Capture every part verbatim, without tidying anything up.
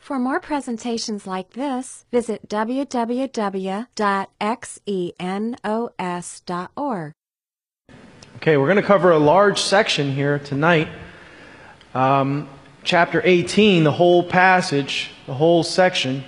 For more presentations like this, visit w w w dot xenos dot org. Okay, we're going to cover a large section here tonight. Um, chapter eighteen, the whole passage, the whole section.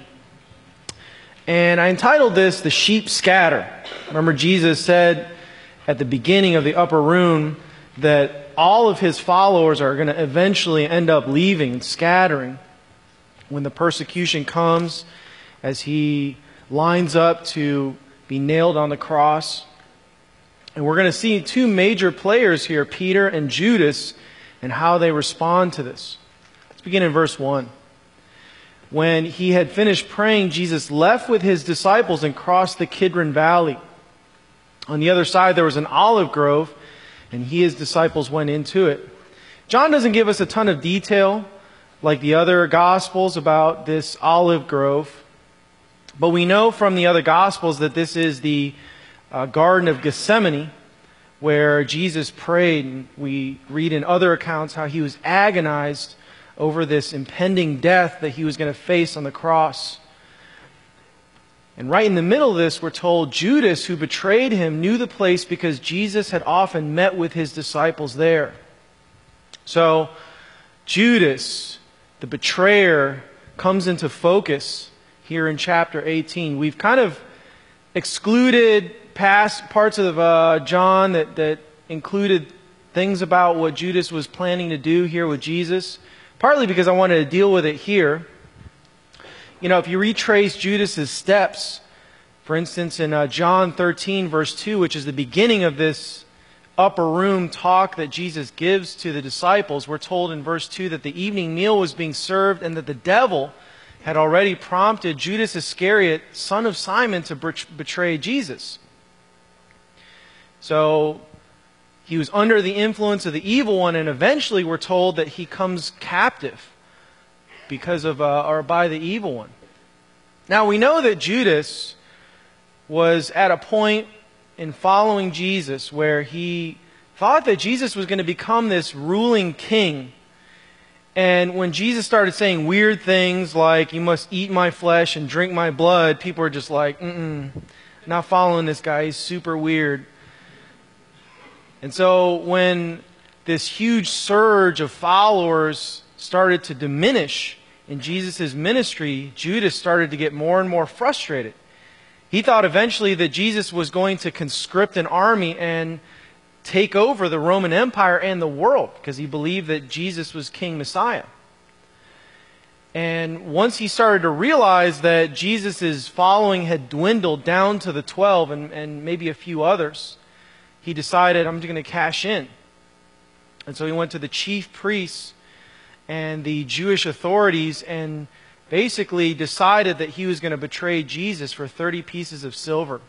And I entitled this, The Sheep Scatter. Remember, Jesus said at the beginning of the upper room that all of his followers are going to eventually end up leaving and scattering when the persecution comes, as he lines up to be nailed on the cross. And we're going to see two major players here, Peter and Judas, and how they respond to this. Let's begin in verse one. When he had finished praying, Jesus left with his disciples and crossed the Kidron Valley. On the other side, there was an olive grove, and he and his disciples went into it. John doesn't give us a ton of detail like the other Gospels about this olive grove, but we know from the other Gospels that this is the uh, Garden of Gethsemane, where Jesus prayed, and we read in other accounts how he was agonized over this impending death that he was going to face on the cross. And right in the middle of this, we're told Judas, who betrayed him, knew the place because Jesus had often met with his disciples there. So, Judas, the betrayer, comes into focus here in chapter eighteen. We've kind of excluded past parts of uh, John that, that included things about what Judas was planning to do here with Jesus, partly because I wanted to deal with it here. You know, if you retrace Judas's steps, for instance, in uh, John thirteen, verse two, which is the beginning of this upper room talk that Jesus gives to the disciples, we're told in verse two that the evening meal was being served and that the devil had already prompted Judas Iscariot, son of Simon, to betray Jesus. So he was under the influence of the evil one, and eventually we're told that he comes captive because of uh, or by the evil one. Now we know that Judas was at a point in following Jesus where he thought that Jesus was going to become this ruling king. And when Jesus started saying weird things like, you must eat my flesh and drink my blood, people were just like, mm-mm, not following this guy, he's super weird. And so when this huge surge of followers started to diminish in Jesus' ministry, Judas started to get more and more frustrated. He thought eventually that Jesus was going to conscript an army and take over the Roman Empire and the world, because he believed that Jesus was King Messiah. And once he started to realize that Jesus' following had dwindled down to the twelve and, and maybe a few others, he decided, I'm going to cash in. And so he went to the chief priests and the Jewish authorities and basically decided that he was going to betray Jesus for thirty pieces of silver.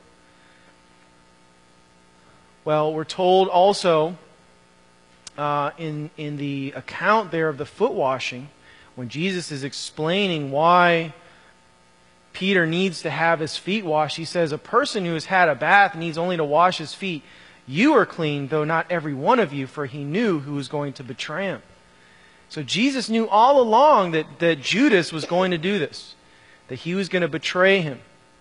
Well, we're told also uh, in, in the account there of the foot washing, when Jesus is explaining why Peter needs to have his feet washed, he says, a person who has had a bath needs only to wash his feet. You are clean, though not every one of you, for he knew who was going to betray him. So Jesus knew all along that, that Judas was going to do this, that he was going to betray him.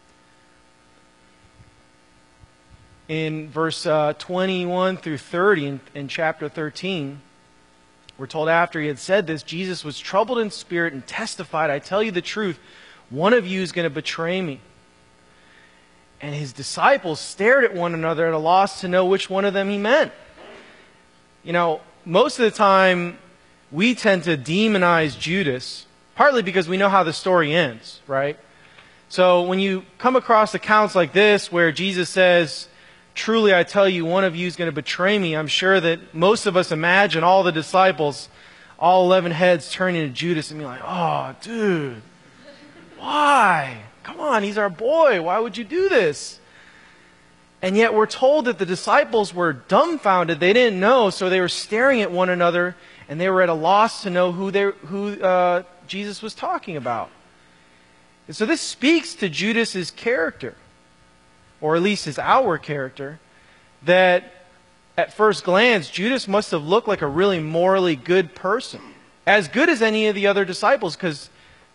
In verse uh, twenty-one through thirty in, in chapter thirteen, we're told after he had said this, Jesus was troubled in spirit and testified, I tell you the truth, one of you is going to betray me. And his disciples stared at one another at a loss to know which one of them he meant. You know, most of the time, we tend to demonize Judas, partly because we know how the story ends, right? So when you come across accounts like this where Jesus says, truly I tell you, one of you is going to betray me, I'm sure that most of us imagine all the disciples, all eleven heads turning to Judas and being like, oh, dude, why? Come on, he's our boy. Why would you do this? And yet we're told that the disciples were dumbfounded. They didn't know, so they were staring at one another, and they were at a loss to know who they, who uh, Jesus was talking about. And so this speaks to Judas's character, or at least his outward character, that at first glance, Judas must have looked like a really morally good person. As good as any of the other disciples, because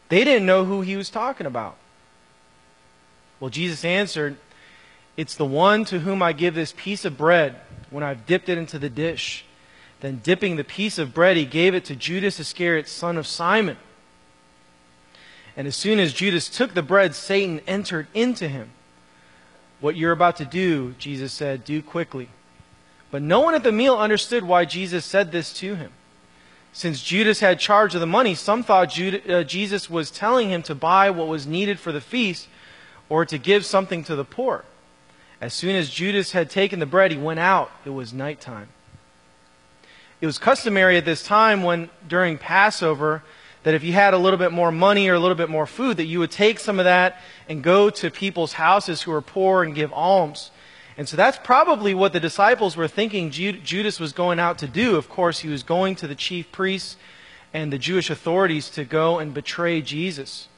They didn't know who he was talking about. Well, Jesus answered, "It's the one to whom I give this piece of bread when I've dipped it into the dish." Then dipping the piece of bread, he gave it to Judas Iscariot, son of Simon. And as soon as Judas took the bread, Satan entered into him. "What you're about to do," Jesus said, "do quickly." But no one at the meal understood why Jesus said this to him. Since Judas had charge of the money, some thought Judas, uh, Jesus was telling him to buy what was needed for the feast or to give something to the poor. As soon as Judas had taken the bread, he went out. It was nighttime. It was customary at this time when during Passover that if you had a little bit more money or a little bit more food, that you would take some of that and go to people's houses who were poor and give alms. And so that's probably what the disciples were thinking Judas was going out to do. Of course, he was going to the chief priests and the Jewish authorities to go and betray Jesus.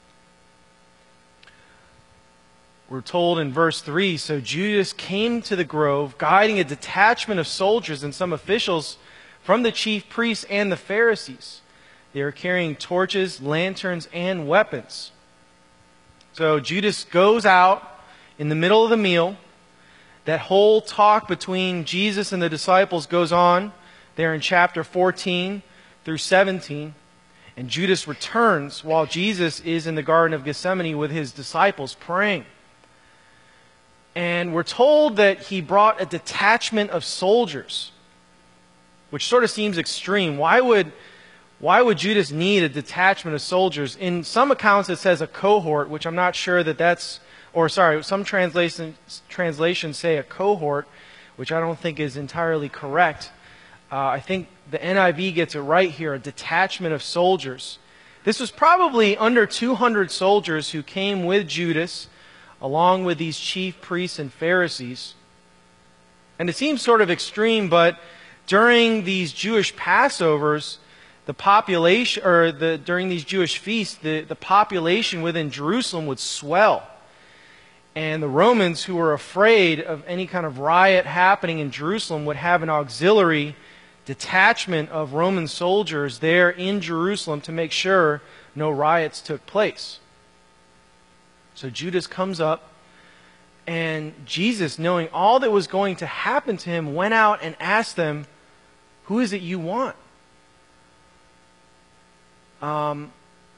We're told in verse three, "So Judas came to the grove, guiding a detachment of soldiers and some officials from the chief priests and the Pharisees. They were carrying torches, lanterns, and weapons." So Judas goes out in the middle of the meal. That whole talk between Jesus and the disciples goes on there in chapter fourteen through seventeen. And Judas returns while Jesus is in the Garden of Gethsemane with his disciples praying. And we're told that he brought a detachment of soldiers, which sort of seems extreme. Why would, why would Judas need a detachment of soldiers? In some accounts it says a cohort, which I'm not sure that that's Or sorry, some translations, translations say a cohort, which I don't think is entirely correct. Uh, I think the N I V gets it right here, a detachment of soldiers. This was probably under two hundred soldiers who came with Judas, along with these chief priests and Pharisees. And it seems sort of extreme, but during these Jewish Passovers, the population, or the during these Jewish feasts, the, the population within Jerusalem would swell. And the Romans, who were afraid of any kind of riot happening in Jerusalem, would have an auxiliary detachment of Roman soldiers there in Jerusalem to make sure no riots took place. So Judas comes up, and Jesus, knowing all that was going to happen to him, went out and asked them, "Who is it you want?" Um,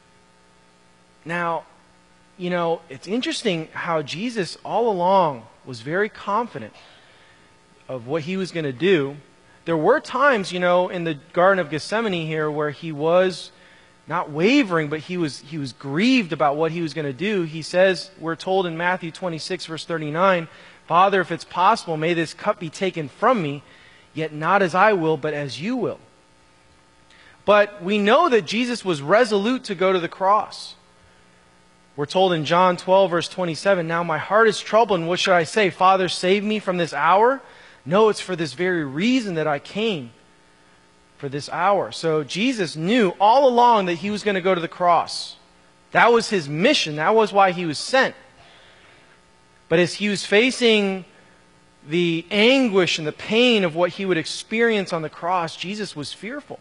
now, You know, it's interesting how Jesus all along was very confident of what he was going to do. There were times, you know, in the Garden of Gethsemane here where he was not wavering, but he was he was grieved about what he was going to do. He says, we're told in Matthew twenty-six, verse thirty-nine, "Father, if it's possible, may this cup be taken from me, yet not as I will, but as you will." But we know that Jesus was resolute to go to the cross. We're told in John twelve, verse twenty-seven, "Now my heart is troubled, and what should I say? Father, save me from this hour? No, it's for this very reason that I came, for this hour." So Jesus knew all along that he was going to go to the cross. That was his mission. That was why he was sent. But as he was facing the anguish and the pain of what he would experience on the cross, Jesus was fearful.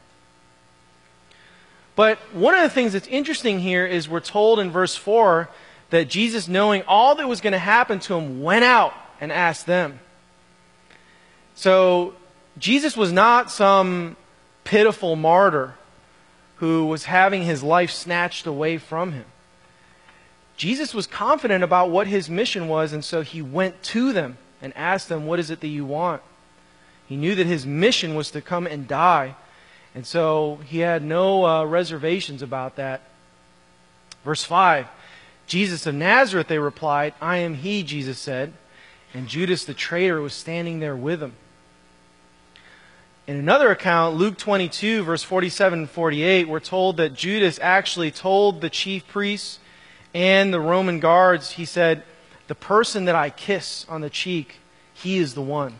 But one of the things that's interesting here is we're told in verse four that Jesus, knowing all that was going to happen to him, went out and asked them. So Jesus was not some pitiful martyr who was having his life snatched away from him. Jesus was confident about what his mission was, and so he went to them and asked them, "What is it that you want?" He knew that his mission was to come and die. And so he had no uh, reservations about that. Verse five, "Jesus of Nazareth," they replied. "I am he," Jesus said. And Judas the traitor was standing there with him. In another account, Luke twenty-two, verse forty-seven and forty-eight, we're told that Judas actually told the chief priests and the Roman guards, he said, "The person that I kiss on the cheek, he is the one."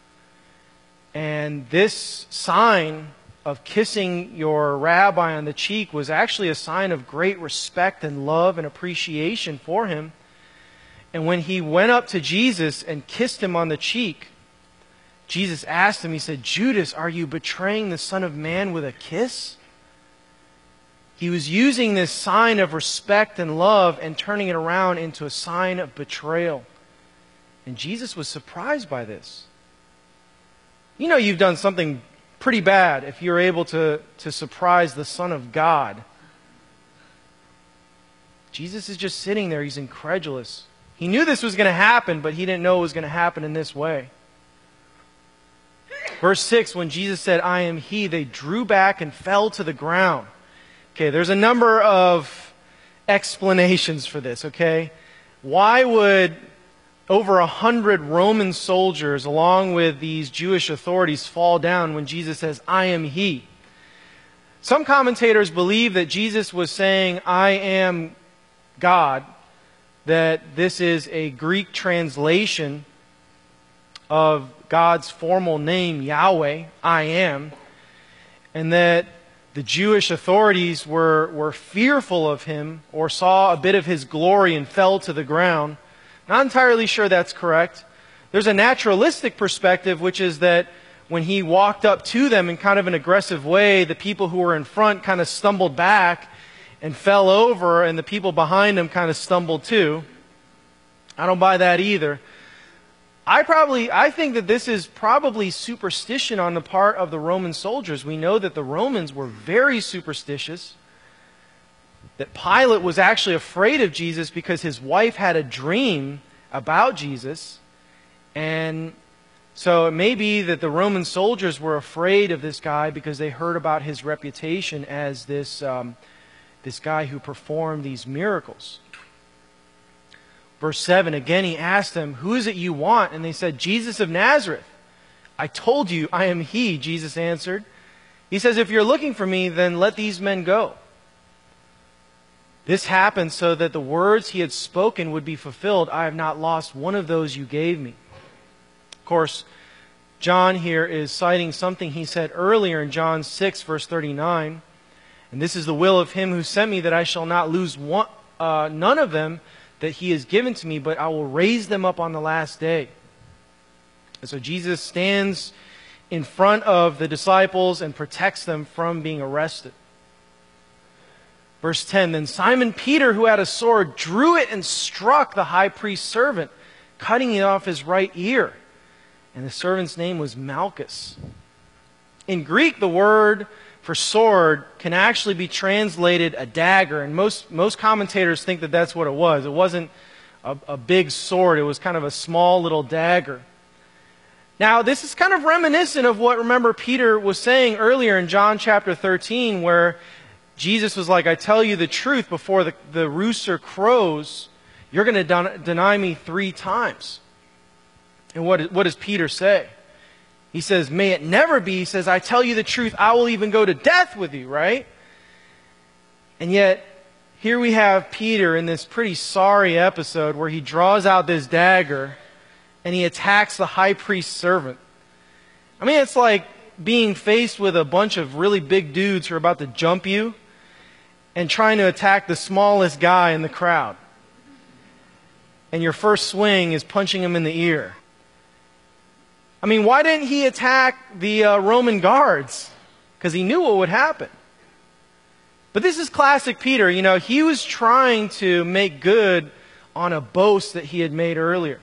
And this sign of kissing your rabbi on the cheek was actually a sign of great respect and love and appreciation for him. And when he went up to Jesus and kissed him on the cheek, Jesus asked him, he said, "Judas, are you betraying the Son of Man with a kiss?" He was using this sign of respect and love and turning it around into a sign of betrayal. And Jesus was surprised by this. You know you've done something pretty bad if you're able to, to surprise the Son of God. Jesus is just sitting there. He's incredulous. He knew this was going to happen, but he didn't know it was going to happen in this way. Verse six, when Jesus said, "I am He," they drew back and fell to the ground. Okay, there's a number of explanations for this, okay? Why would over a hundred Roman soldiers, along with these Jewish authorities, fall down when Jesus says, "I am He"? Some commentators believe that Jesus was saying, "I am God," that this is a Greek translation of God's formal name, Yahweh, I am, and that the Jewish authorities were, were fearful of Him or saw a bit of His glory and fell to the ground. Not entirely sure that's correct. There's a naturalistic perspective, which is that when He walked up to them in kind of an aggressive way, the people who were in front kind of stumbled back and fell over, and the people behind Him kind of stumbled too. I don't buy that either. I probably, I think that this is probably superstition on the part of the Roman soldiers. We know that the Romans were very superstitious. That Pilate was actually afraid of Jesus because his wife had a dream about Jesus. And so it may be that the Roman soldiers were afraid of this guy because they heard about his reputation as this, um, this guy who performed these miracles. Verse seven, again he asked them, "Who is it you want?" And they said, "Jesus of Nazareth." "I told you, I am He," Jesus answered. He says, "If you're looking for me, then let these men go." This happened so that the words He had spoken would be fulfilled. "I have not lost one of those you gave me." Of course, John here is citing something he said earlier in John six, verse thirty-nine. "And this is the will of Him who sent me, that I shall not lose one, uh, none of them that He has given to me, but I will raise them up on the last day." And so Jesus stands in front of the disciples and protects them from being arrested. Verse ten, then Simon Peter, who had a sword, drew it and struck the high priest's servant, cutting it off his right ear. And the servant's name was Malchus. In Greek, the word for sword can actually be translated a dagger, and most most commentators think that that's what it was. It wasn't a, a big sword, it was kind of a small little dagger. Now, this is kind of reminiscent of what, remember, Peter was saying earlier in John chapter thirteen, where Jesus was like, "I tell you the truth, before the, the rooster crows, you're going to den- deny me three times." And what, what does Peter say? He says, "May it never be." He says, "I tell you the truth, I will even go to death with you," right? And yet, here we have Peter in this pretty sorry episode where he draws out this dagger and he attacks the high priest's servant. I mean, it's like being faced with a bunch of really big dudes who are about to jump you and trying to attack the smallest guy in the crowd. And your first swing is punching him in the ear. I mean, why didn't he attack the uh, Roman guards? Because he knew what would happen. But this is classic Peter. You know, he was trying to make good on a boast that he had made earlier.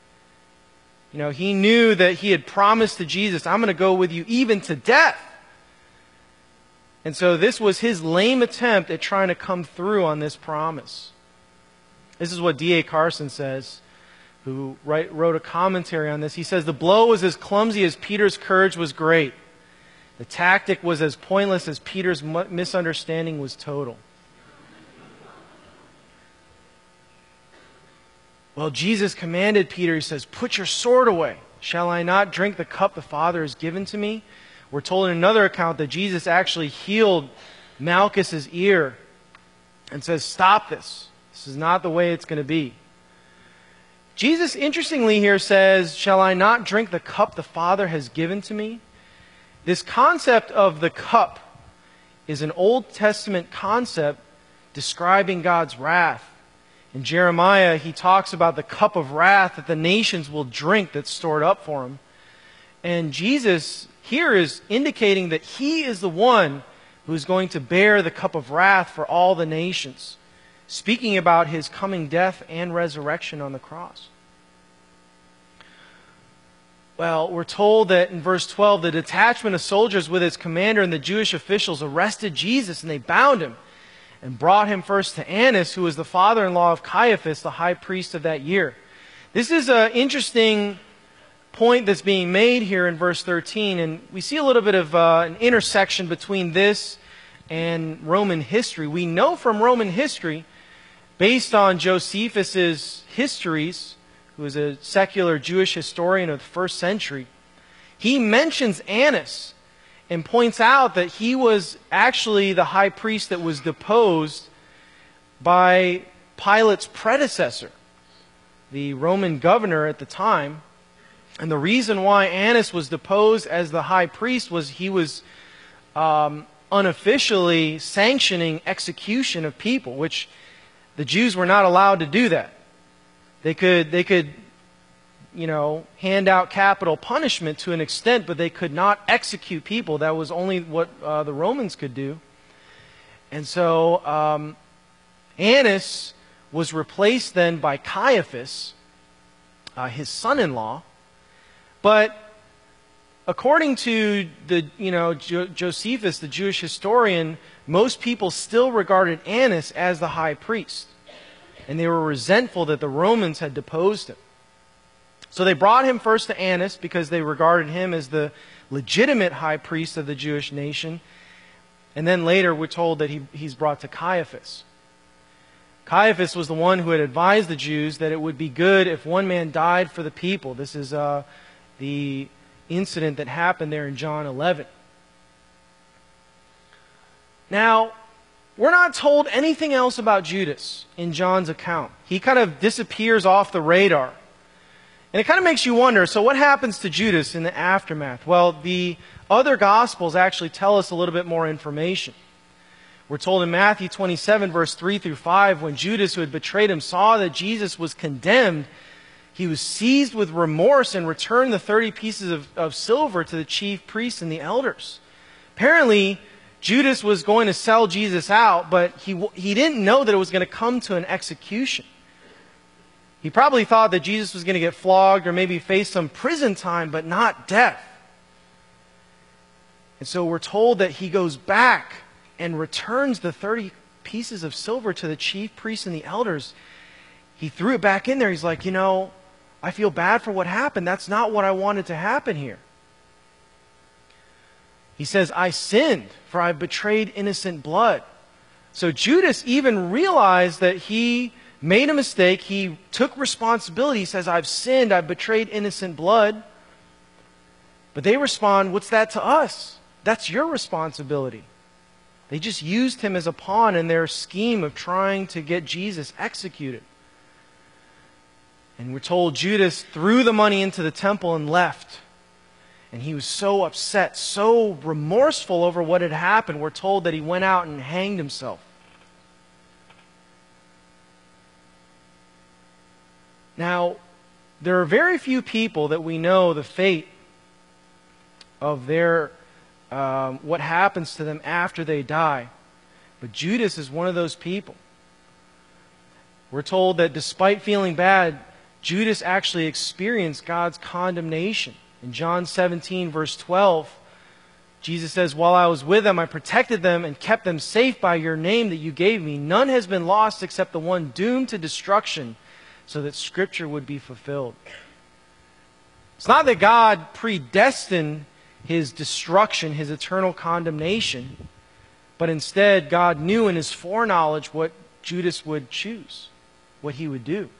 You know, he knew that he had promised to Jesus, "I'm going to go with you even to death." And so this was his lame attempt at trying to come through on this promise. This is what D A Carson says, who write, wrote a commentary on this. He says, "The blow was as clumsy as Peter's courage was great. The tactic was as pointless as Peter's misunderstanding was total." Well, Jesus commanded Peter, he says, "Put your sword away. Shall I not drink the cup the Father has given to me?" We're told in another account that Jesus actually healed Malchus's ear and says, "Stop this. This is not the way it's going to be." Jesus, interestingly here, says, "Shall I not drink the cup the Father has given to me?" This concept of the cup is an Old Testament concept describing God's wrath. In Jeremiah, he talks about the cup of wrath that the nations will drink that's stored up for them. And Jesus here is indicating that He is the one who is going to bear the cup of wrath for all the nations, speaking about his coming death and resurrection on the cross. Well, we're told that in verse twelve, the detachment of soldiers with its commander and the Jewish officials arrested Jesus, and they bound him and brought him first to Annas, who was the father-in-law of Caiaphas, the high priest of that year. This is an interesting point that's being made here in verse thirteen, and we see a little bit of uh, an intersection between this and Roman history. We know from Roman history, based on Josephus's histories, who is a secular Jewish historian of the first century, he mentions Annas and points out that he was actually the high priest that was deposed by Pilate's predecessor, the Roman governor at the time. And the reason why Annas was deposed as the high priest was he was um, unofficially sanctioning execution of people, which the Jews were not allowed to do that. They could, they could, you know, hand out capital punishment to an extent, but they could not execute people. That was only what uh, the Romans could do. And so um, Annas was replaced then by Caiaphas, uh, his son-in-law. But according to the, you know, jo- Josephus, the Jewish historian, most people still regarded Annas as the high priest. And they were resentful that the Romans had deposed him. So they brought him first to Annas because they regarded him as the legitimate high priest of the Jewish nation. And then later we're told that he, he's brought to Caiaphas. Caiaphas was the one who had advised the Jews that it would be good if one man died for the people. This is uh, the incident that happened there in John eleven. Now, we're not told anything else about Judas in John's account. He kind of disappears off the radar. And it kind of makes you wonder, so what happens to Judas in the aftermath? Well, the other Gospels actually tell us a little bit more information. We're told in Matthew twenty-seven, verse three through five, when Judas, who had betrayed him, saw that Jesus was condemned, he was seized with remorse and returned the thirty pieces of, of silver to the chief priests and the elders. Apparently, Judas was going to sell Jesus out, but he, he didn't know that it was going to come to an execution. He probably thought that Jesus was going to get flogged or maybe face some prison time, but not death. And so we're told that he goes back and returns the thirty pieces of silver to the chief priests and the elders. He threw it back in there. He's like, you know, I feel bad for what happened. That's not what I wanted to happen here. He says, I sinned, for I betrayed innocent blood. So Judas even realized that he made a mistake. He took responsibility. He says, I've sinned. I've betrayed innocent blood. But they respond, what's that to us? That's your responsibility. They just used him as a pawn in their scheme of trying to get Jesus executed. And we're told Judas threw the money into the temple and left. And he was so upset, so remorseful over what had happened. We're told that he went out and hanged himself. Now, there are very few people that we know the fate of their, um, what happens to them after they die. But Judas is one of those people. We're told that despite feeling bad, Judas actually experienced God's condemnation. In John seventeen, verse twelve, Jesus says, while I was with them, I protected them and kept them safe by your name that you gave me. None has been lost except the one doomed to destruction, so that Scripture would be fulfilled. It's not that God predestined his destruction, his eternal condemnation, but instead God knew in his foreknowledge what Judas would choose, what he would do.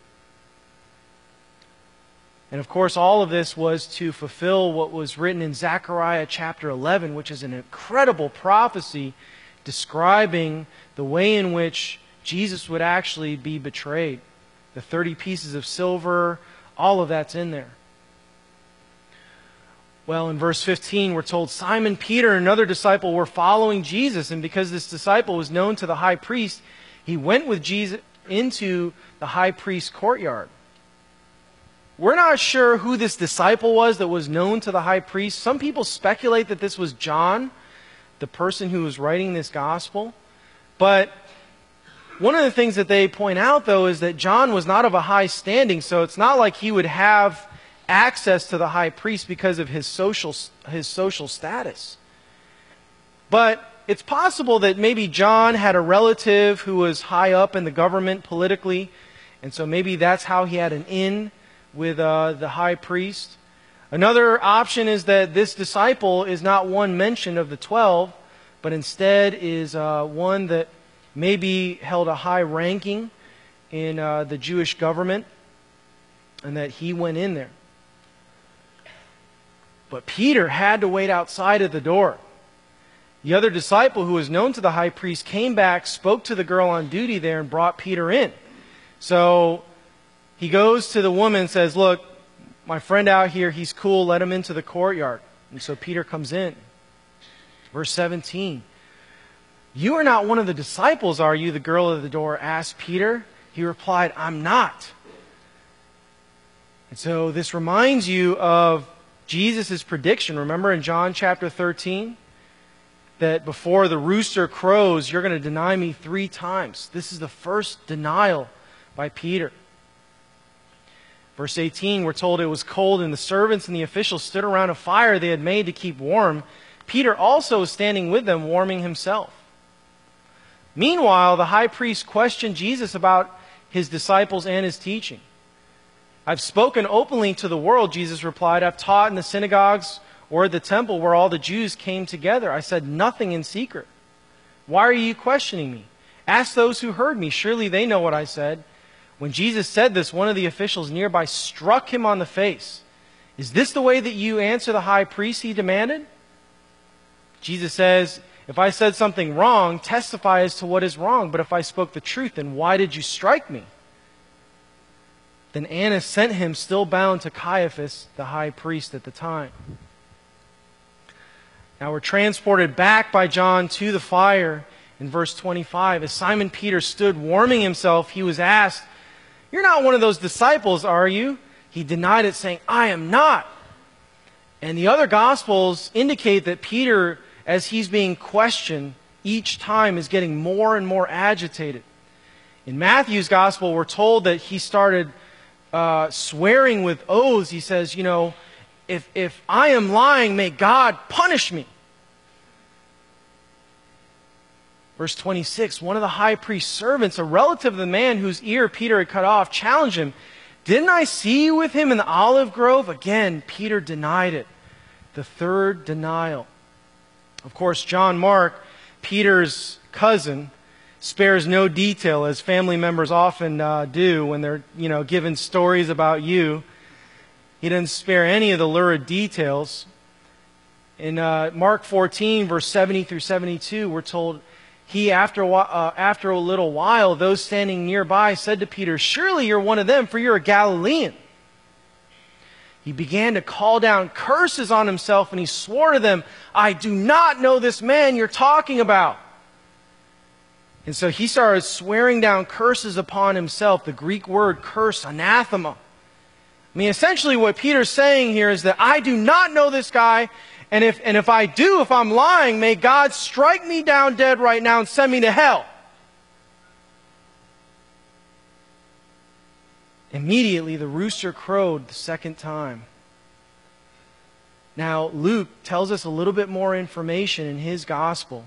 And of course, all of this was to fulfill what was written in Zechariah chapter eleven, which is an incredible prophecy describing the way in which Jesus would actually be betrayed. The thirty pieces of silver, all of that's in there. Well, in verse fifteen, we're told Simon Peter and another disciple were following Jesus, and because this disciple was known to the high priest, he went with Jesus into the high priest's courtyard. We're not sure who this disciple was that was known to the high priest. Some people speculate that this was John, the person who was writing this gospel. But one of the things that they point out, though, is that John was not of a high standing, so it's not like he would have access to the high priest because of his social, his social status. But it's possible that maybe John had a relative who was high up in the government politically, and so maybe that's how he had an in with uh, the high priest. Another option is that this disciple is not one mentioned of the twelve, but instead is uh, one that maybe held a high ranking in uh, the Jewish government, and that he went in there. But Peter had to wait outside of the door. The other disciple, who was known to the high priest, came back, spoke to the girl on duty there, and brought Peter in. So he goes to the woman and says, "Look, my friend out here, he's cool, let him into the courtyard." And so Peter comes in. Verse seventeen. "You are not one of the disciples, are you?" the girl at the door asked Peter. He replied, "I'm not." And so this reminds you of Jesus' prediction. Remember in John chapter thirteen? That before the rooster crows, you're going to deny me three times. This is the first denial by Peter. Verse eighteen, we're told it was cold, and the servants and the officials stood around a fire they had made to keep warm. Peter also was standing with them, warming himself. Meanwhile, the high priest questioned Jesus about his disciples and his teaching. "I've spoken openly to the world," Jesus replied. "I've taught in the synagogues or at the temple where all the Jews came together. I said nothing in secret. Why are you questioning me? Ask those who heard me. Surely they know what I said." When Jesus said this, one of the officials nearby struck him on the face. "Is this the way that you answer the high priest?" he demanded. Jesus says, "If I said something wrong, testify as to what is wrong. But if I spoke the truth, then why did you strike me?" Then Annas sent him, still bound, to Caiaphas, the high priest at the time. Now we're transported back by John to the fire in verse twenty-five. As Simon Peter stood warming himself, he was asked, "You're not one of those disciples, are you?" He denied it, saying, "I am not." And the other Gospels indicate that Peter, as he's being questioned each time, is getting more and more agitated. In Matthew's Gospel, we're told that he started uh, swearing with oaths. He says, you know, if, if I am lying, may God punish me. Verse twenty-six, one of the high priest's servants, a relative of the man whose ear Peter had cut off, challenged him. "Didn't I see you with him in the olive grove?" Again, Peter denied it. The third denial. Of course, John Mark, Peter's cousin, spares no detail, as family members often uh, do when they're, you know, given stories about you. He doesn't spare any of the lurid details. In uh, Mark fourteen, verse seventy through seventy-two, we're told, he, after a, uh, after a little while, those standing nearby said to Peter, "Surely you're one of them, for you're a Galilean." He began to call down curses on himself, and he swore to them, "I do not know this man you're talking about." And so he started swearing down curses upon himself. The Greek word curse, anathema. I mean, essentially what Peter's saying here is that I do not know this guy, and if, and if I do, if I'm lying, may God strike me down dead right now and send me to hell. Immediately the rooster crowed the second time. Now, Luke tells us a little bit more information in his gospel.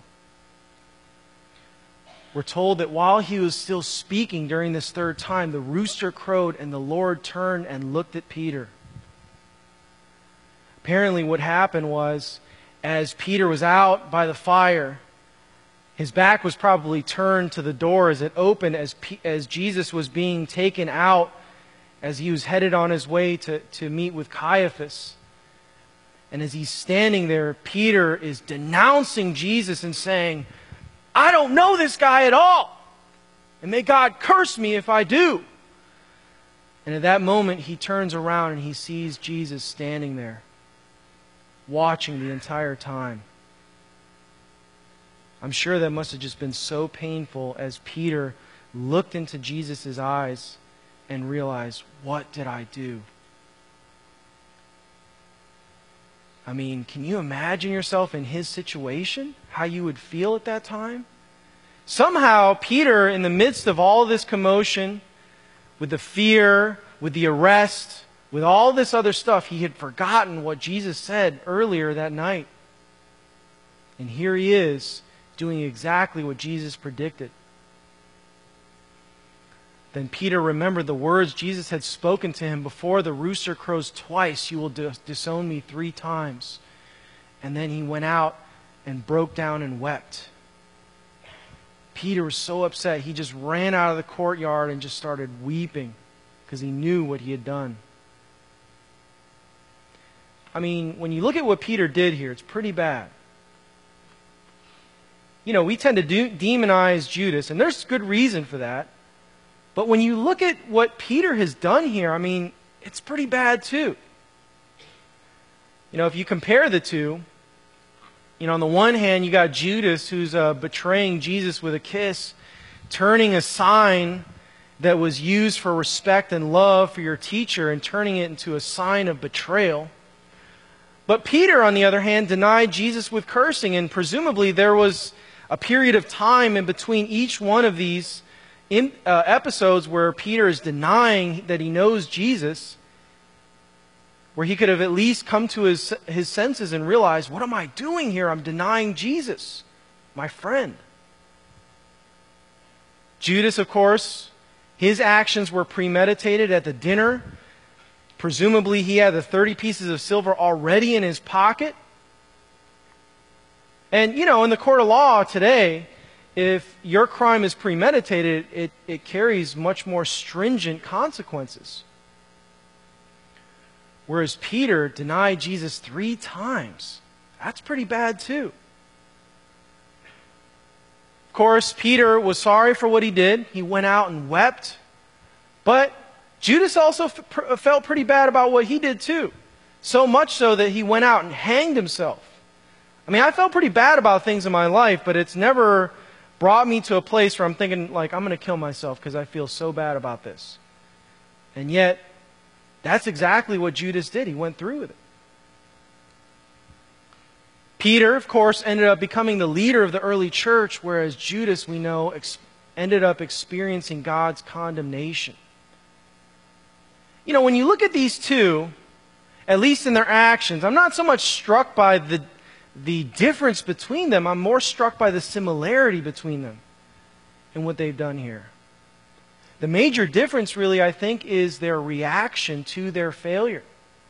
We're told that while he was still speaking during this third time, the rooster crowed and the Lord turned and looked at Peter. Apparently what happened was, as Peter was out by the fire, his back was probably turned to the door as it opened as, P- as Jesus was being taken out, as he was headed on his way to, to meet with Caiaphas. And as he's standing there, Peter is denouncing Jesus and saying, "I don't know this guy at all, and may God curse me if I do." And at that moment, he turns around and he sees Jesus standing there, watching the entire time. I'm sure that must have just been so painful as Peter looked into Jesus' eyes and realized, what did I do? I mean, can you imagine yourself in his situation? how you would feel at that time? Somehow, Peter, in the midst of all this commotion, with the fear, with the arrest, with all this other stuff, he had forgotten what Jesus said earlier that night. And here he is, doing exactly what Jesus predicted. Then Peter remembered the words Jesus had spoken to him: before the rooster crows twice, you will disown me three times. And then he went out and broke down and wept. Peter was so upset, he just ran out of the courtyard and just started weeping because he knew what he had done. I mean, when you look at what Peter did here, it's pretty bad. You know, we tend to do, demonize Judas, and there's good reason for that. But when you look at what Peter has done here, I mean, it's pretty bad too. You know, if you compare the two, you know, on the one hand, you got Judas, who's uh, betraying Jesus with a kiss, turning a sign that was used for respect and love for your teacher and turning it into a sign of betrayal. But Peter, on the other hand, denied Jesus with cursing, and presumably there was a period of time in between each one of these in, uh, episodes where Peter is denying that he knows Jesus, where he could have at least come to his, his senses and realized, what am I doing here? I'm denying Jesus, my friend. Judas, of course, his actions were premeditated at the dinner. Presumably he had the thirty pieces of silver already in his pocket. And, you know, in the court of law today, if your crime is premeditated, it, it carries much more stringent consequences. Whereas Peter denied Jesus three times. That's pretty bad too. Of course, Peter was sorry for what he did. He went out and wept. But Judas also f- felt pretty bad about what he did too. So much so that he went out and hanged himself. I mean, I felt pretty bad about things in my life, but it's never brought me to a place where I'm thinking, like, I'm going to kill myself because I feel so bad about this. And yet, that's exactly what Judas did. He went through with it. Peter, of course, ended up becoming the leader of the early church, whereas Judas, we know, ex- ended up experiencing God's condemnation. You know, when you look at these two, at least in their actions, I'm not so much struck by the, the difference between them. I'm more struck by the similarity between them and what they've done here. The major difference, really, I think, is their reaction to their failure.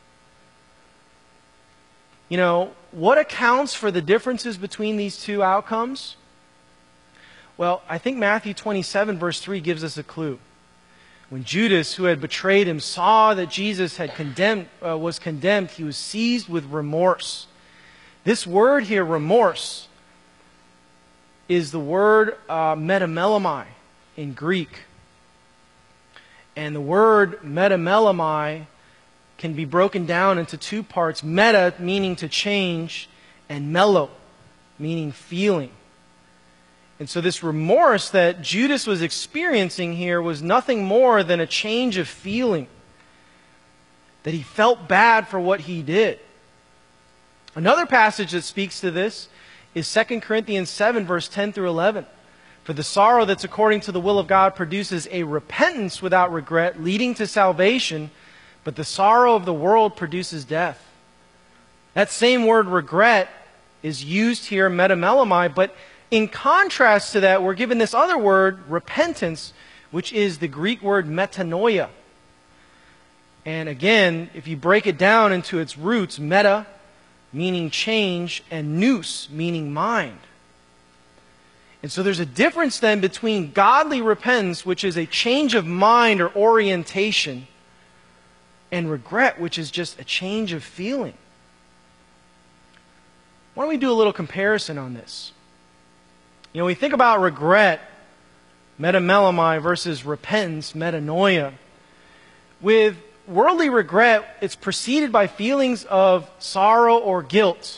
You know, what accounts for the differences between these two outcomes? Well, I think Matthew twenty-seven, verse three gives us a clue. When Judas, who had betrayed him, saw that Jesus had condemned, uh, was condemned, he was seized with remorse. This word here, remorse, is the word uh, metamelomai in Greek. And the word metamelomai can be broken down into two parts. Meta, meaning to change, and melo, meaning feeling. And so this remorse that Judas was experiencing here was nothing more than a change of feeling. That he felt bad for what he did. Another passage that speaks to this is Second Corinthians seven, verse ten through eleven. For the sorrow that's according to the will of God produces a repentance without regret, leading to salvation, but the sorrow of the world produces death. That same word regret is used here, metamelomai, but in contrast to that, we're given this other word, repentance, which is the Greek word metanoia. And again, if you break it down into its roots, meta, meaning change, and nous, meaning mind. And so there's a difference then between godly repentance, which is a change of mind or orientation, and regret, which is just a change of feeling. Why don't we do a little comparison on this? You know, we think about regret, metamelomai, versus repentance, metanoia. With worldly regret, it's preceded by feelings of sorrow or guilt.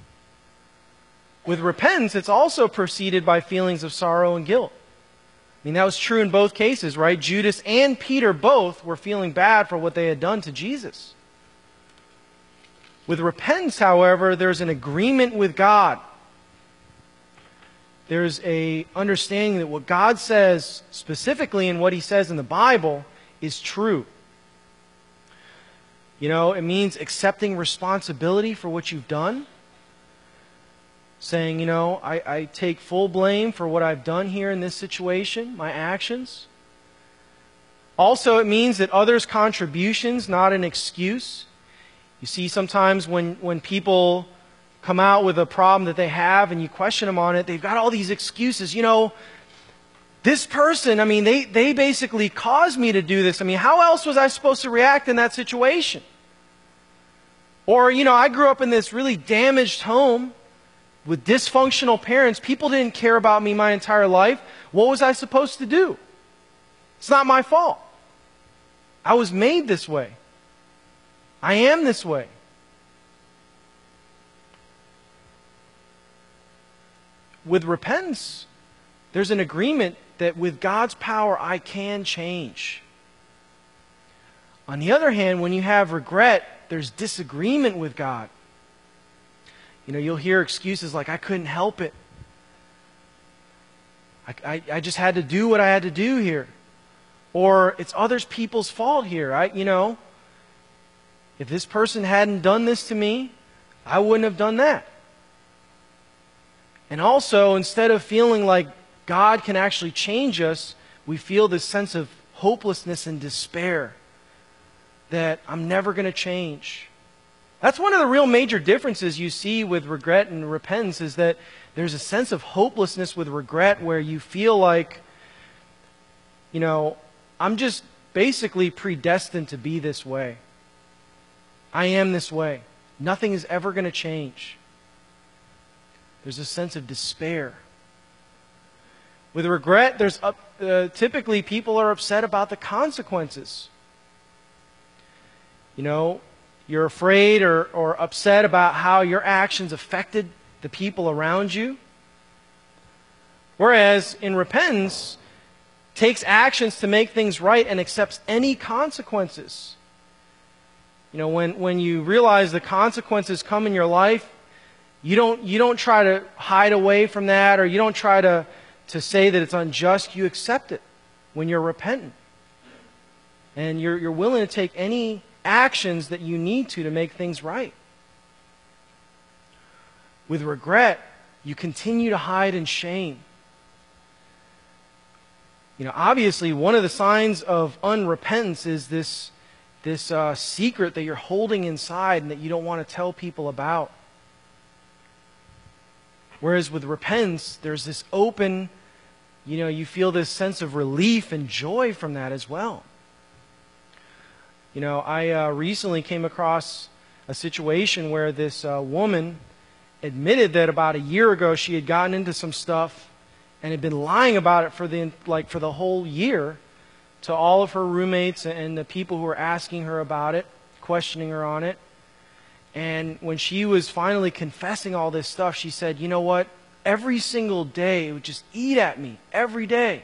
With repentance, it's also preceded by feelings of sorrow and guilt. I mean, that was true in both cases, right? Judas and Peter both were feeling bad for what they had done to Jesus. With repentance, however, there's an agreement with God. there's a understanding that what God says specifically and what He says in the Bible is true. You know, it means accepting responsibility for what you've done. Saying, you know, I, I take full blame for what I've done here in this situation, my actions. Also, it means that others' contributions, not an excuse. You see, sometimes when, when people come out with a problem that they have and you question them on it, they've got all these excuses. You know, this person, I mean, they, they basically caused me to do this. I mean, how else was I supposed to react in that situation? Or, you know, I grew up in this really damaged home with dysfunctional parents. People didn't care about me my entire life. What was I supposed to do? It's not my fault. I was made this way. I am this way. With repentance, there's an agreement that with God's power, I can change. On the other hand, when you have regret, there's disagreement with God. You know, you'll hear excuses like, I couldn't help it. I, I, I just had to do what I had to do here. Or it's other people's fault here. I, you know, if this person hadn't done this to me, I wouldn't have done that. And also, instead of feeling like God can actually change us, we feel this sense of hopelessness and despair that I'm never going to change. That's one of the real major differences you see with regret and repentance, is that there's a sense of hopelessness with regret where you feel like, you know, I'm just basically predestined to be this way. I am this way. Nothing is ever going to change. There's a sense of despair. With regret, there's up, uh, typically people are upset about the consequences. You know, you're afraid or, or upset about how your actions affected the people around you. Whereas in repentance, takes actions to make things right and accepts any consequences. You know, when, when you realize the consequences come in your life, you don't, you don't try to hide away from that, or you don't try to, to say that it's unjust. You accept it when you're repentant. And you're, you're willing to take any actions that you need to to make things right. With regret, you continue to hide in shame. You know, obviously, one of the signs of unrepentance is this, this uh, secret that you're holding inside and that you don't want to tell people about. Whereas with repentance, there's this open, you know, you feel this sense of relief and joy from that as well. You know, I uh, recently came across a situation where this uh, woman admitted that about a year ago she had gotten into some stuff and had been lying about it for the like for the whole year to all of her roommates and the people who were asking her about it, questioning her on it. And when she was finally confessing all this stuff, she said, you know what? Every single day, it would just eat at me. Every day.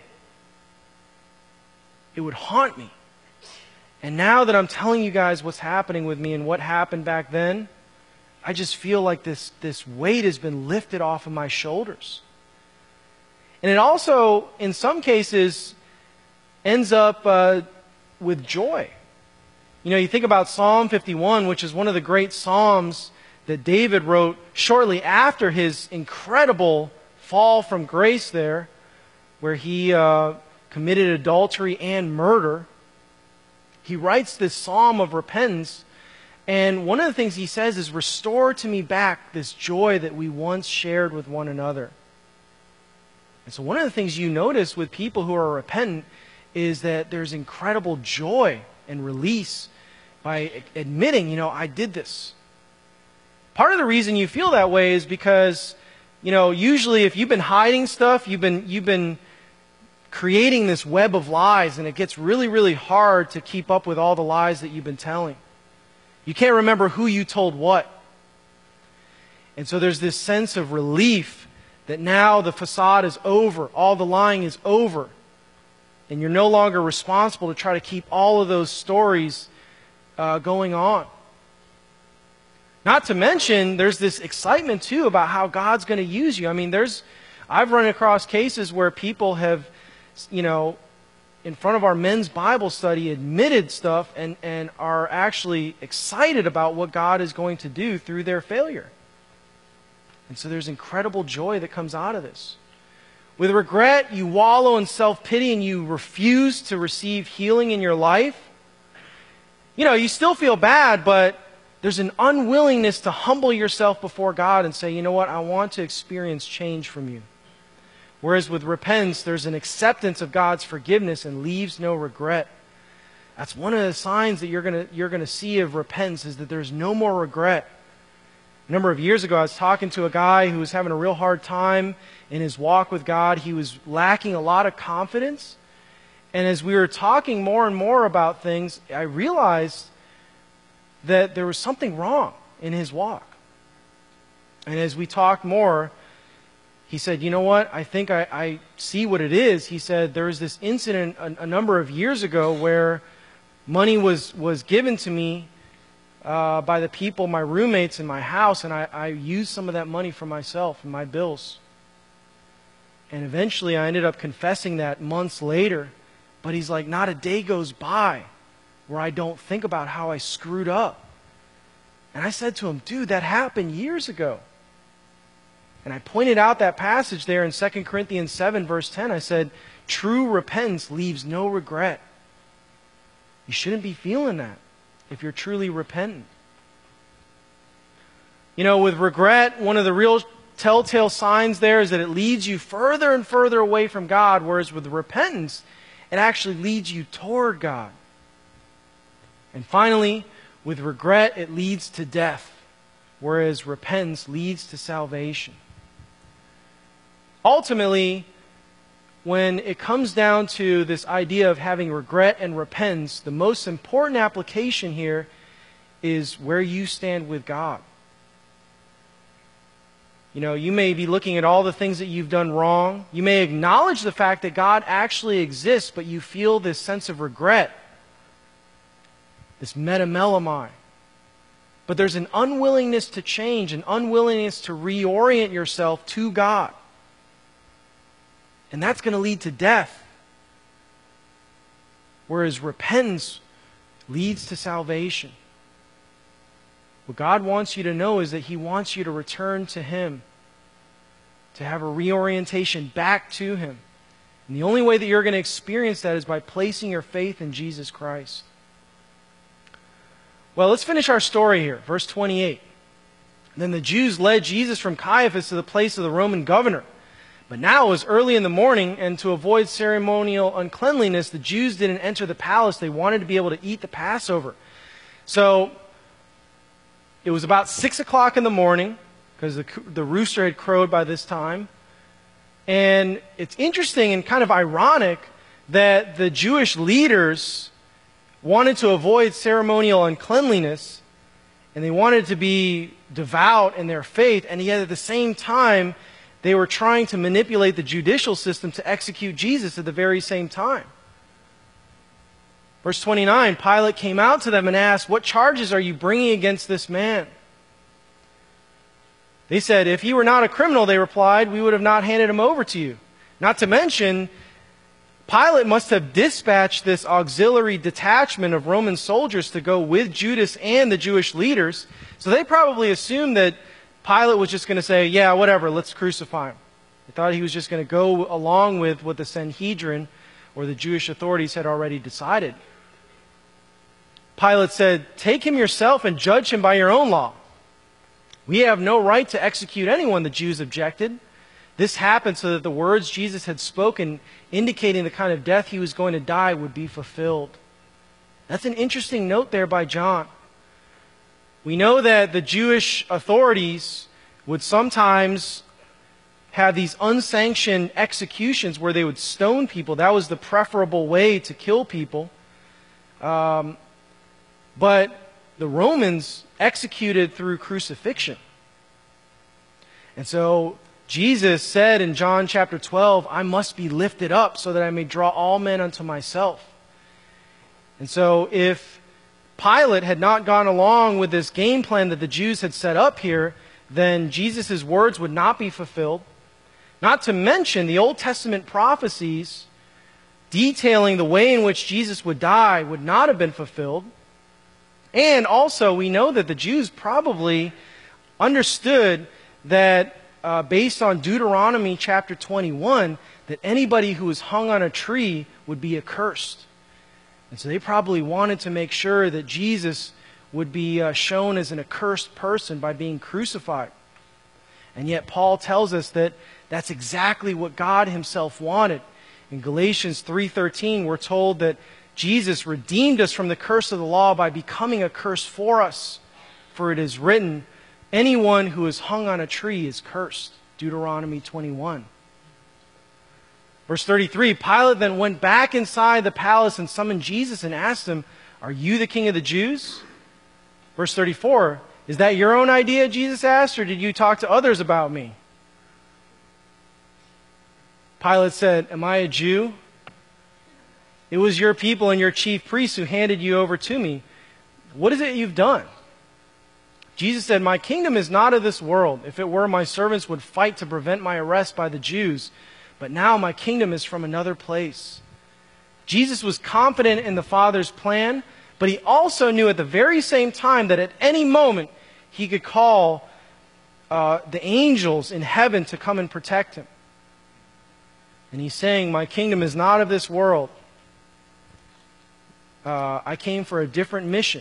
It would haunt me. And now that I'm telling you guys what's happening with me and what happened back then, I just feel like this, this weight has been lifted off of my shoulders. And it also, in some cases, ends up uh, with joy. You know, you think about Psalm fifty-one, which is one of the great psalms that David wrote shortly after his incredible fall from grace there, where he uh, committed adultery and murder. He writes this psalm of repentance, and one of the things he says is, restore to me back this joy that we once shared with one another. And so one of the things you notice with people who are repentant is that there's incredible joy and release by admitting, you know, I did this. Part of the reason you feel that way is because, you know, usually if you've been hiding stuff, you've been, you've been creating this web of lies, and it gets really, really hard to keep up with all the lies that you've been telling. You can't remember who you told what. And so there's this sense of relief that now the facade is over, all the lying is over, and you're no longer responsible to try to keep all of those stories uh, going on. Not to mention, there's this excitement too about how God's going to use you. I mean, there's I've run across cases where people have, you know, in front of our men's Bible study admitted stuff and, and are actually excited about what God is going to do through their failure. And so there's incredible joy that comes out of this. With regret, you wallow in self-pity and you refuse to receive healing in your life. You know, you still feel bad, but there's an unwillingness to humble yourself before God and say, you know what, I want to experience change from you. Whereas with repentance, there's an acceptance of God's forgiveness and leaves no regret. That's one of the signs that you're going to you're going to see of repentance, is that there's no more regret. A number of years ago, I was talking to a guy who was having a real hard time in his walk with God. He was lacking a lot of confidence. And as we were talking more and more about things, I realized that there was something wrong in his walk. And as we talked more, he said, you know what, I think I, I see what it is. He said, there was this incident a, a number of years ago where money was, was given to me uh, by the people, my roommates in my house, and I, I used some of that money for myself and my bills. And eventually I ended up confessing that months later. But he's like, not a day goes by where I don't think about how I screwed up. And I said to him, dude, that happened years ago. And I pointed out that passage there in Second Corinthians seven, verse ten. I said, true repentance leaves no regret. You shouldn't be feeling that if you're truly repentant. You know, with regret, one of the real telltale signs there is that it leads you further and further away from God, whereas with repentance, it actually leads you toward God. And finally, with regret, it leads to death, whereas repentance leads to salvation. Ultimately, when it comes down to this idea of having regret and repentance, the most important application here is where you stand with God. You know, you may be looking at all the things that you've done wrong. You may acknowledge the fact that God actually exists, but you feel this sense of regret, this metamelemai. But there's an unwillingness to change, an unwillingness to reorient yourself to God. And that's going to lead to death. Whereas repentance leads to salvation. What God wants you to know is that He wants you to return to Him, to have a reorientation back to Him. And the only way that you're going to experience that is by placing your faith in Jesus Christ. Well, let's finish our story here. Verse twenty-eight. Then the Jews led Jesus from Caiaphas to the place of the Roman governor. But now it was early in the morning, and to avoid ceremonial uncleanliness, the Jews didn't enter the palace. They wanted to be able to eat the Passover. So it was about six o'clock in the morning, because the, the rooster had crowed by this time. And it's interesting and kind of ironic that the Jewish leaders wanted to avoid ceremonial uncleanliness, and they wanted to be devout in their faith, and yet at the same time, they were trying to manipulate the judicial system to execute Jesus at the very same time. Verse twenty-nine, Pilate came out to them and asked, "What charges are you bringing against this man?" They said, "If he were not a criminal," they replied, "we would have not handed him over to you." Not to mention, Pilate must have dispatched this auxiliary detachment of Roman soldiers to go with Judas and the Jewish leaders. So they probably assumed that Pilate was just going to say, yeah, whatever, let's crucify him. They thought he was just going to go along with what the Sanhedrin or the Jewish authorities had already decided. Pilate said, "Take him yourself and judge him by your own law." "We have no right to execute anyone," the Jews objected. This happened so that the words Jesus had spoken, indicating the kind of death he was going to die, would be fulfilled. That's an interesting note there by John. We know that the Jewish authorities would sometimes have these unsanctioned executions where they would stone people. That was the preferable way to kill people. Um, but the Romans executed through crucifixion. And so Jesus said in John chapter twelve, "I must be lifted up so that I may draw all men unto myself." And so if Pilate had not gone along with this game plan that the Jews had set up here, then Jesus' words would not be fulfilled. Not to mention the Old Testament prophecies detailing the way in which Jesus would die would not have been fulfilled. And also, we know that the Jews probably understood that, uh, based on Deuteronomy chapter twenty-one, that anybody who was hung on a tree would be accursed. And so they probably wanted to make sure that Jesus would be uh, shown as an accursed person by being crucified. And yet Paul tells us that that's exactly what God himself wanted. In Galatians three thirteen, we're told that Jesus redeemed us from the curse of the law by becoming a curse for us. For it is written, anyone who is hung on a tree is cursed. Deuteronomy twenty-one. Verse thirty-three, Pilate then went back inside the palace and summoned Jesus and asked him, are you the king of the Jews? Verse thirty-four, is that your own idea, Jesus asked, or did you talk to others about me? Pilate said, am I a Jew? It was your people and your chief priests who handed you over to me. What is it you've done? Jesus said, my kingdom is not of this world. If it were, my servants would fight to prevent my arrest by the Jews. But now my kingdom is from another place. Jesus was confident in the Father's plan, but he also knew at the very same time that at any moment he could call uh, the angels in heaven to come and protect him. And he's saying, my kingdom is not of this world. Uh, I came for a different mission.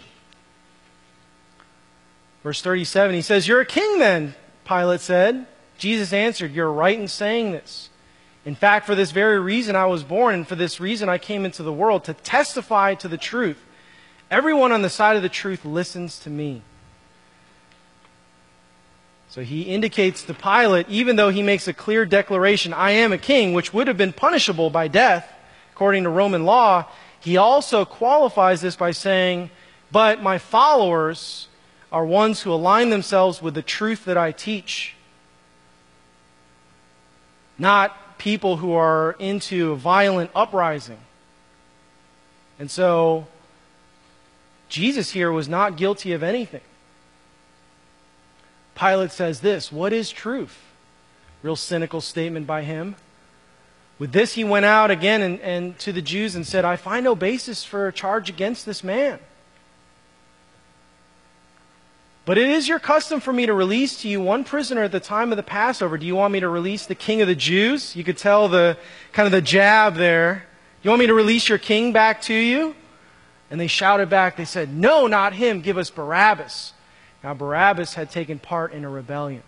Verse thirty-seven, he says, you're a king then, Pilate said. Jesus answered, you're right in saying this. In fact, for this very reason I was born, and for this reason I came into the world, to testify to the truth. Everyone on the side of the truth listens to me. So he indicates to Pilate, even though he makes a clear declaration, I am a king, which would have been punishable by death, according to Roman law, he also qualifies this by saying, but my followers are ones who align themselves with the truth that I teach. Not people who are into a violent uprising. And so, Jesus here was not guilty of anything. Pilate says this, what is truth? Real cynical statement by him. With this he went out again and, and to the Jews and said, I find no basis for a charge against this man. But it is your custom for me to release to you one prisoner at the time of the Passover. Do you want me to release the king of the Jews? You could tell the kind of the jab there. You want me to release your king back to you? And they shouted back, they said, no, not him, give us Barabbas. Now Barabbas had taken part in a rebellion.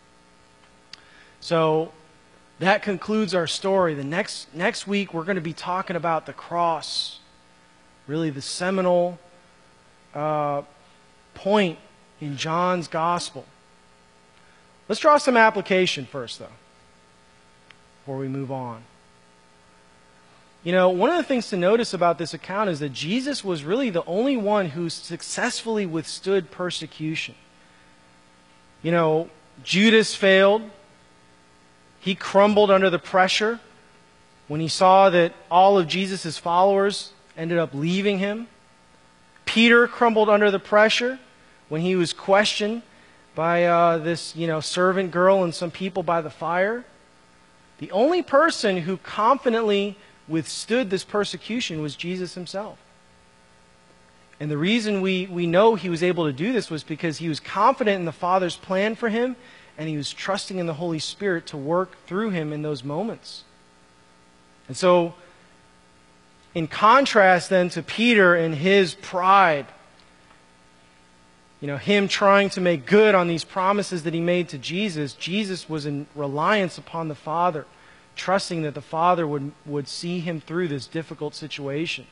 So that concludes our story. The next, next week we're going to be talking about the cross. Really the seminal uh, point in John's gospel. Let's draw some application first, though, before we move on. You know, one of the things to notice about this account is that Jesus was really the only one who successfully withstood persecution. You know, Judas failed. He crumbled under the pressure when he saw that all of Jesus' followers ended up leaving him. Peter crumbled under the pressure when he was questioned by uh, this, you know, servant girl and some people by the fire. The only person who confidently withstood this persecution was Jesus himself. And the reason we, we know he was able to do this was because he was confident in the Father's plan for him, and he was trusting in the Holy Spirit to work through him in those moments. And so, in contrast then to Peter and his pride, you know, him trying to make good on these promises that he made to Jesus, Jesus was in reliance upon the Father, trusting that the Father would, would see him through this difficult situation.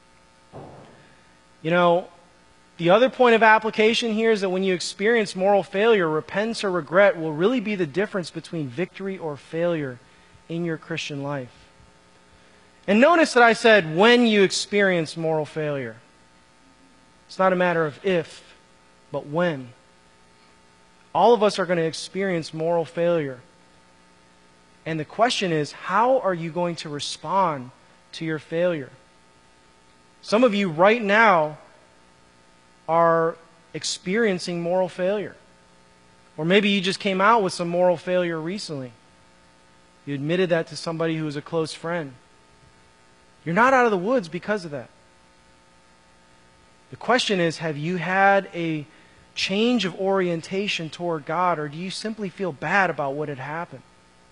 You know, the other point of application here is that when you experience moral failure, repentance or regret will really be the difference between victory or failure in your Christian life. And notice that I said when you experience moral failure. It's not a matter of if, but when. All of us are going to experience moral failure. And the question is, how are you going to respond to your failure? Some of you right now are experiencing moral failure. Or maybe you just came out with some moral failure recently. You admitted that to somebody who was a close friend. You're not out of the woods because of that. The question is, have you had a change of orientation toward God, or do you simply feel bad about what had happened?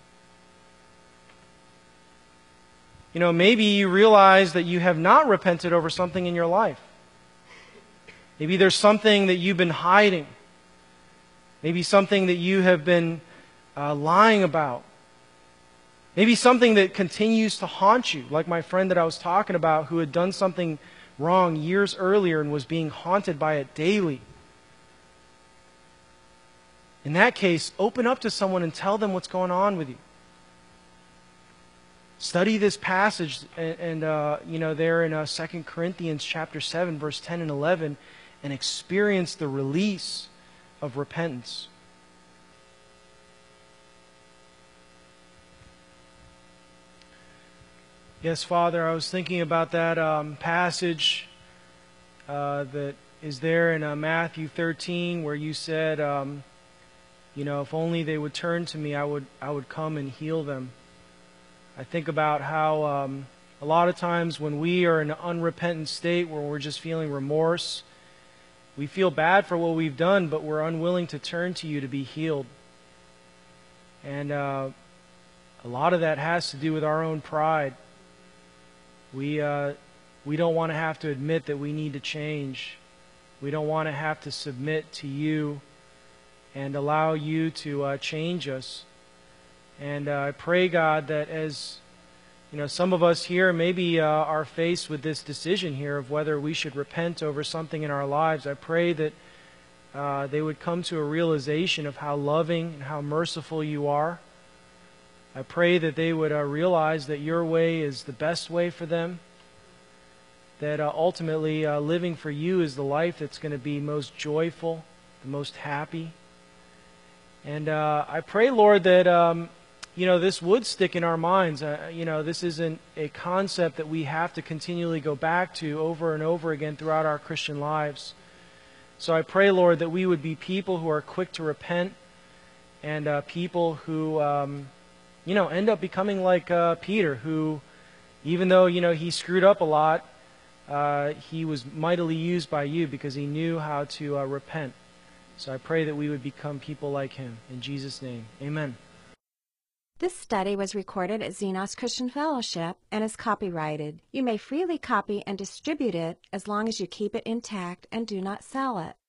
You know, maybe you realize that you have not repented over something in your life. Maybe there's something that you've been hiding. Maybe something that you have been uh, lying about. Maybe something that continues to haunt you, like my friend that I was talking about who had done something wrong years earlier and was being haunted by it daily. In that case, open up to someone and tell them what's going on with you. Study this passage, and, and uh, you know, there in uh, Second Corinthians chapter seven, verse ten and eleven, and experience the release of repentance. Yes, Father, I was thinking about that um, passage uh, that is there in uh, Matthew thirteen, where you said, um, you know, if only they would turn to me, I would, I would come and heal them. I think about how um, a lot of times when we are in an unrepentant state, where we're just feeling remorse, we feel bad for what we've done, but we're unwilling to turn to you to be healed. And uh, a lot of that has to do with our own pride. We uh, we don't want to have to admit that we need to change. We don't want to have to submit to you and allow you to uh, change us. And uh, I pray, God, that as you know, some of us here maybe uh, are faced with this decision here of whether we should repent over something in our lives. I pray that uh, they would come to a realization of how loving and how merciful you are. I pray that they would uh, realize that your way is the best way for them, that uh, ultimately uh, living for you is the life that's going to be most joyful, the most happy. And uh, I pray, Lord, that um, you know, this would stick in our minds. Uh, you know, this isn't a concept that we have to continually go back to over and over again throughout our Christian lives. So I pray, Lord, that we would be people who are quick to repent, and uh, people who um, you know, end up becoming like uh, Peter, who, even though, you know, he screwed up a lot, uh, he was mightily used by you because he knew how to uh, repent. So I pray that we would become people like him. In Jesus' name, amen. This study was recorded at Xenos Christian Fellowship and is copyrighted. You may freely copy and distribute it as long as you keep it intact and do not sell it.